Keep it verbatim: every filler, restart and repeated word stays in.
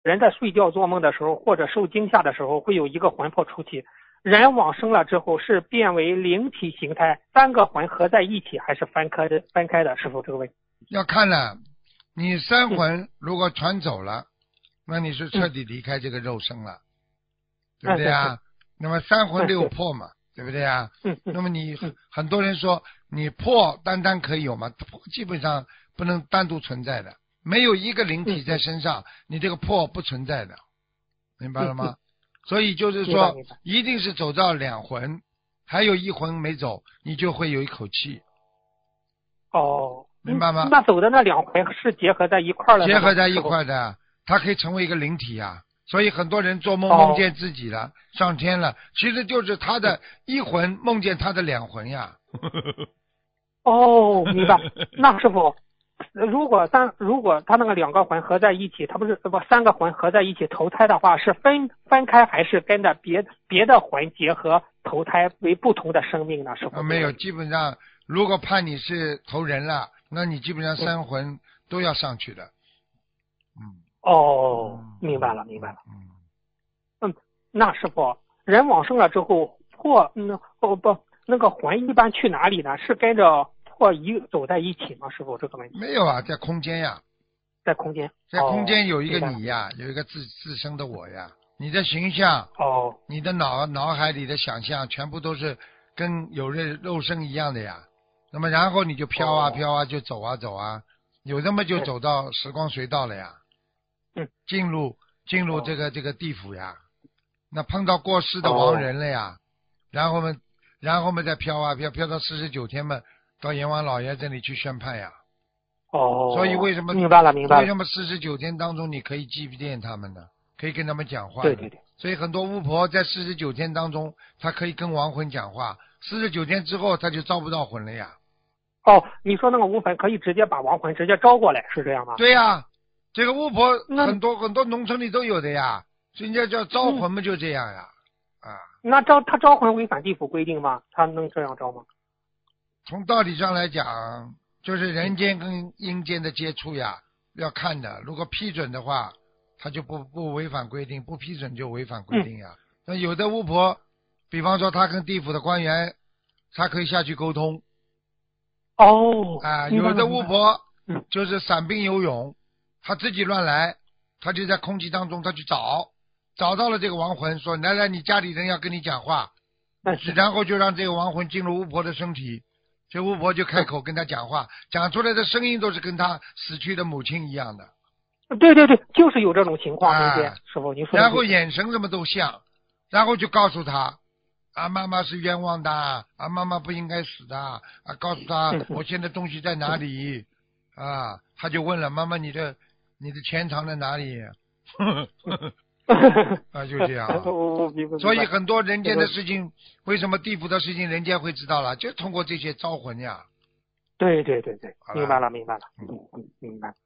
人在睡觉做梦的时候或者受惊吓的时候，会有一个魂魄出体。人往生了之后是变为灵体形态，三个魂合在一起还是分开的？分开的，师傅这个问题要看了，你三嗯魂如果传走了，那你是彻底离开这个肉身了，对不对嗯啊？那么三魂嗯对六魄嘛，对不对啊？ 嗯嗯那么你嗯很多人说你魄单单可以有吗？魄基本上不能单独存在的，没有一个灵体在身上，你这个魄不存在的，明白了吗？所以就是说明白明白一定是走到两魂，还有一魂没走，你就会有一口气， 哦，嗯明白吗？ 那走的那两魂是结合在一块儿了的吗？ 结合在一师傅块的，它可以成为一个灵体啊。所以很多人做梦哦梦见自己了，上天了，其实就是他的一魂梦见他的两魂呀。 哦，明白。那师傅，如果三如果他那个两个魂合在一起，他不是不三个魂合在一起投胎的话，是分分开还是跟着别别的魂结合投胎为不同的生命呢？师傅、 啊，没有，基本上如果判你是投人了，那你基本上三魂都要上去的。嗯。 哦， 嗯明白了，明白了。 嗯。 嗯，那师傅，人往生了之后，魄嗯不不那个魂一般去哪里呢？是跟着魄一走在一起吗？师傅这个问题没有啊，在空间呀， 在空间。 在空间有一个哦、 你呀，有一个自自身的我呀，你的形象， 哦你的脑脑海里的想象，全部都是跟有肉肉身一样的呀。那么然后你就飘啊哦飘啊，就走啊走啊，有那么就走到时光隧道了呀， 嗯， 进入进入哦这个这个地府呀。那碰到过世的哦亡人了呀，然后嘛，然后嘛再飘啊飘，飘到四十九天嘛，到阎王老爷这里去宣判呀。 哦， 所以为什么明白了明白了。 为什么四十九天当中你可以祭奠他们呢？可以跟他们讲话的。 对对对。 所以很多巫婆在四十九天当中，她可以跟亡魂讲话。四十九天之后，她就招不到魂了呀。 哦，你说那个巫魂可以直接把亡魂直接招过来，是这样吗？ 对呀，这个巫婆那很多很多农村里都有的呀，人家叫招魂嗯嘛，就这样呀。啊， 那招他招魂违反地府规定吗？他能这样招吗？ 从道理上来讲，就是人间跟阴间的接触呀，要看的。如果批准的话，他就不不违反规定；不批准就违反规定呀。那、有的巫婆，比方说他跟地府的官员，他可以下去沟通哦， 啊。 明白有的了明白了。 巫婆嗯就是散兵游勇，他自己乱来，他就在空气当中他去找，找到了这个亡魂，说来来，你家里人要跟你讲话， 但是然后就让这个亡魂进入巫婆的身体。这巫婆就开口跟他讲话，讲出来的声音都是跟他死去的母亲一样的。 对对对，就是有这种情况， 啊明天师傅您说的对。 然后眼神什么都像，然后就告诉他，啊，妈妈是冤枉的，啊，妈妈不应该死的，啊，告诉他嗯嗯我现在东西在哪里，啊，他就问了，妈妈你的你的钱藏在哪里？啊，就这样啊。 我我明白。 所以很多人间的事情，为什么地府的事情人间会知道了？就通过这些招魂呀。 对对对对， 好了明白了明白了。 嗯嗯嗯，明白。